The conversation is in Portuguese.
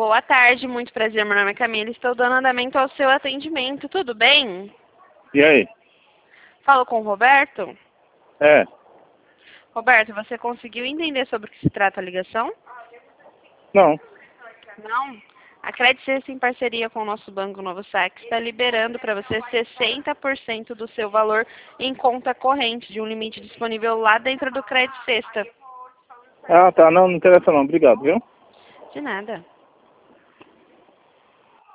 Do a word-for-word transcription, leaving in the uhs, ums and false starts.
Boa tarde, muito prazer, meu nome é Camila, estou dando andamento ao seu atendimento, tudo bem? E aí? Falo com o Roberto? É. Roberto, você conseguiu entender sobre o que se trata a ligação? Não. Não? A Credit Sexta, em parceria com o nosso banco Novo Sac, está liberando para você sessenta por cento do seu valor em conta corrente, de um limite disponível lá dentro do Credit Sexta. Ah, tá. Não, não interessa não. Obrigado, viu? De nada.